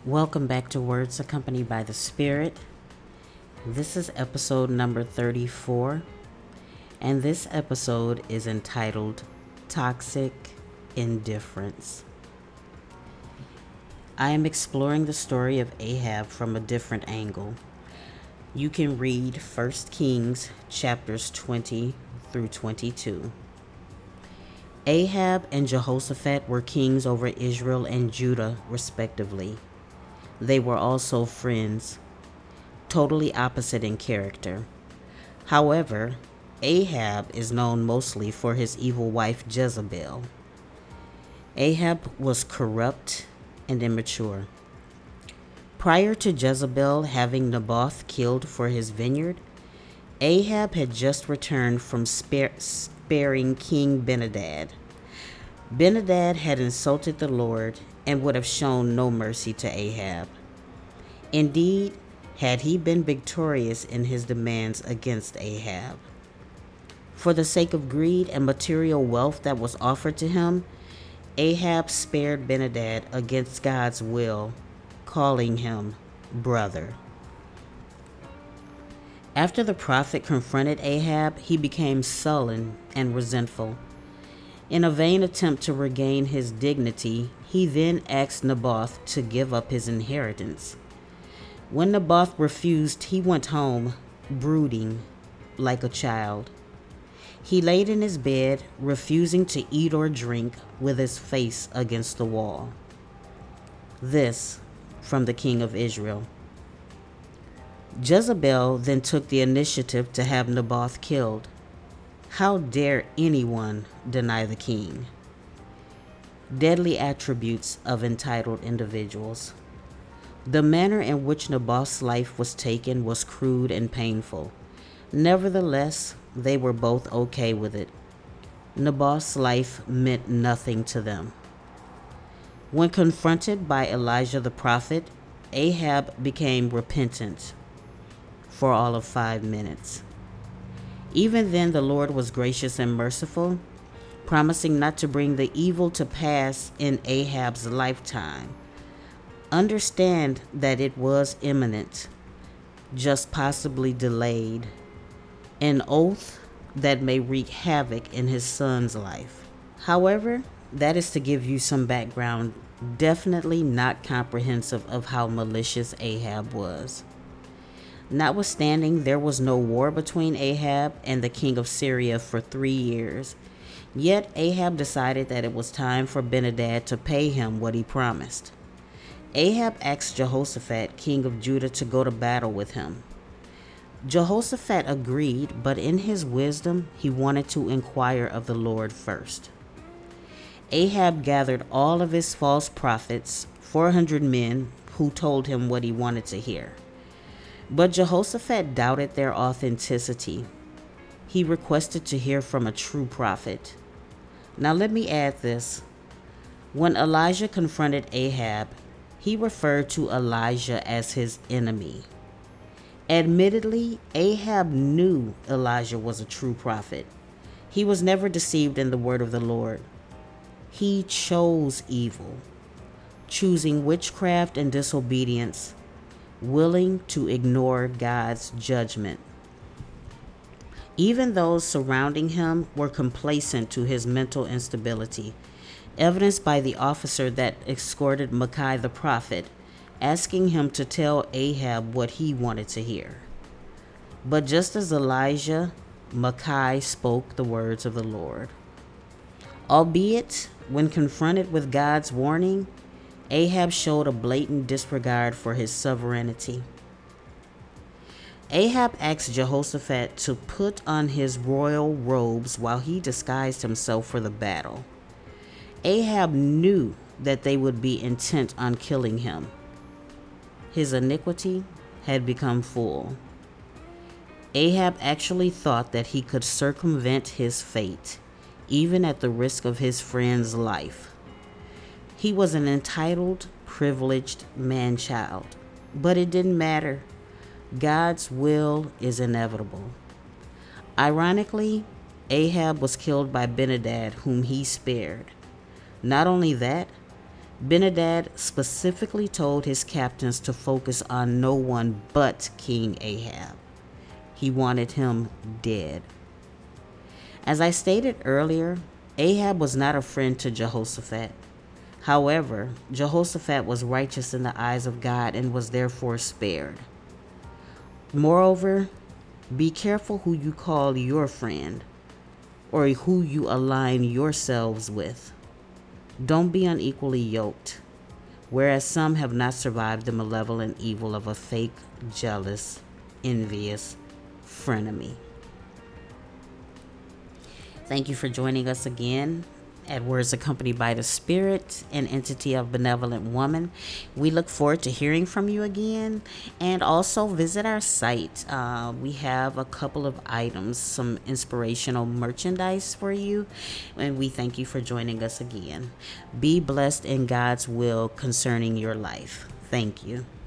Welcome back to Words Accompanied by the Spirit. This is episode number 34, and this episode is entitled Toxic Indifference. I am exploring the story of Ahab from a different angle. You can read 1 Kings chapters 20 through 22. Ahab and Jehoshaphat were kings over Israel and Judah, respectively. They were also friends, totally opposite in character. However, Ahab is known mostly for his evil wife Jezebel. Ahab was corrupt and immature. Prior to Jezebel having Naboth killed for his vineyard, Ahab had just returned from sparing King Ben-Hadad. Ben-Hadad had insulted the Lord and would have shown no mercy to Ahab. Indeed, had he been victorious in his demands against Ahab. For the sake of greed and material wealth that was offered to him, Ahab spared Ben-Hadad against God's will, calling him brother. After the prophet confronted Ahab, he became sullen and resentful. In a vain attempt to regain his dignity, he then asked Naboth to give up his inheritance. When Naboth refused, he went home, brooding like a child. He laid in his bed, refusing to eat or drink, with his face against the wall. This from the king of Israel. Jezebel then took the initiative to have Naboth killed. How dare anyone deny the king? Deadly attributes of entitled individuals. The manner in which Naboth's life was taken was crude and painful. Nevertheless, they were both okay with it. Naboth's life meant nothing to them. When confronted by Elijah the prophet, Ahab became repentant for all of 5 minutes. Even then, the Lord was gracious and merciful, promising not to bring the evil to pass in Ahab's lifetime. Understand that it was imminent, just possibly delayed, an oath that may wreak havoc in his son's life. However, that is to give you some background, definitely not comprehensive of how malicious Ahab was. Notwithstanding, there was no war between Ahab and the king of Syria for 3 years. Yet Ahab decided that it was time for Ben-Hadad to pay him what he promised. Ahab asked Jehoshaphat, king of Judah, to go to battle with him. Jehoshaphat agreed, but in his wisdom, he wanted to inquire of the Lord first. Ahab gathered all of his false prophets, 400 men, who told him what he wanted to hear. But Jehoshaphat doubted their authenticity. He requested to hear from a true prophet. Now let me add this. When Elijah confronted Ahab, he referred to Elijah as his enemy. Admittedly, Ahab knew Elijah was a true prophet. He was never deceived in the word of the Lord. He chose evil, choosing witchcraft and disobedience, willing to ignore God's judgment. Even those surrounding him were complacent to his mental instability, evidenced by the officer that escorted Micaiah the prophet, asking him to tell Ahab what he wanted to hear. But just as Elijah, Micaiah spoke the words of the Lord. Albeit, when confronted with God's warning, Ahab showed a blatant disregard for his sovereignty. Ahab asked Jehoshaphat to put on his royal robes while he disguised himself for the battle. Ahab knew that they would be intent on killing him. His iniquity had become full. Ahab actually thought that he could circumvent his fate, even at the risk of his friend's life. He was an entitled, privileged man-child, but it didn't matter. God's will is inevitable. Ironically, Ahab was killed by Ben-Hadad, whom he spared. Not only that, Benadad specifically told his captains to focus on no one but King Ahab. He wanted him dead. As I stated earlier, Ahab was not a friend to Jehoshaphat. However, Jehoshaphat was righteous in the eyes of God and was therefore spared. Moreover, be careful who you call your friend or who you align yourselves with. Don't be unequally yoked, whereas some have not survived the malevolent evil of a fake, jealous, envious frenemy. Thank you for joining us again at Words Accompanied by the Spirit, an entity of benevolent woman. We look forward to hearing from you again, and also visit our site. We have a couple of items, some inspirational merchandise for you, and we thank you for joining us again. Be blessed in God's will concerning your life. Thank you.